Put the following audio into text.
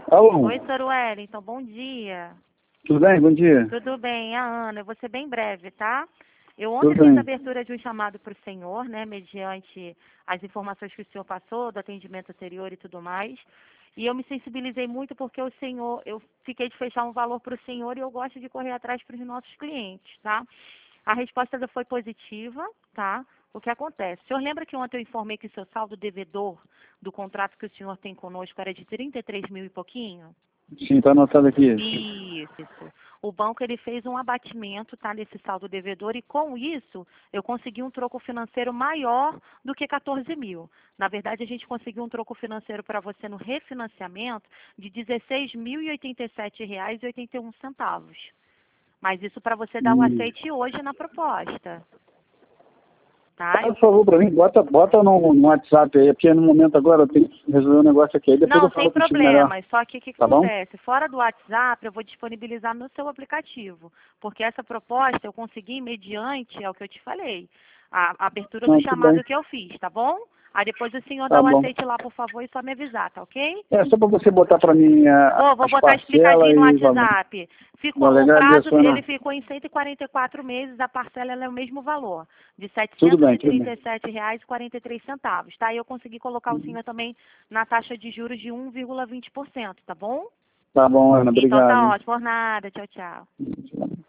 Alô, Oi, Sr. Wellington, bom dia. tudo bem? Bom dia. Tudo bem, a Ana, eu vou ser bem breve, tá? Eu ontem Tudo fiz a bem. abertura de um chamado para o senhor, né, mediante as informações que o senhor passou, do atendimento anterior e tudo mais. E eu me sensibilizei muito porque o senhor, eu fiquei de fechar um valor para o senhor e eu gosto de correr atrás para os nossos clientes, tá? A resposta foi positiva, tá? O que acontece? O senhor lembra que ontem eu informei que o seu saldo devedor do contrato que o senhor tem conosco era de 33 mil e pouquinho? Sim, está anotado aqui. Isso. O banco ele fez um abatimento, tá, nesse saldo devedor e com isso eu consegui um troco financeiro maior do que 14 mil. Na verdade, a gente conseguiu um troco financeiro para você no refinanciamento de R$ 16.087,81. Mas isso para você dar o aceite hoje na proposta. Tá? Por favor, para mim, bota no WhatsApp aí, porque no momento agora eu tenho que resolver um negócio aqui. Aí depois Não, eu sem falo contigo melhor. problema. Só que o que Tá bom? acontece? Fora do WhatsApp, eu vou disponibilizar no seu aplicativo. Porque essa proposta eu consegui mediante, é o que eu te falei, a abertura do Não, tudo bem. chamado que eu fiz, tá bom? Aí depois o senhor Tá dá o bom. aceite lá, por favor, e só me avisar, tá ok? É só para você botar para mim Vou as botar parcelas explicadinho no e o valor. WhatsApp. Vou O prazo, agradeço, ele Ana. ficou em 144 meses, a parcela ela é o mesmo valor, de R$ Tudo bem, tudo bem. 737,43, tá? E eu consegui colocar o senhor também na taxa de juros de 1,20%, tá bom? Tá bom, Ana. Então Obrigado. tá Hein? ótimo, por nada, tchau, tchau.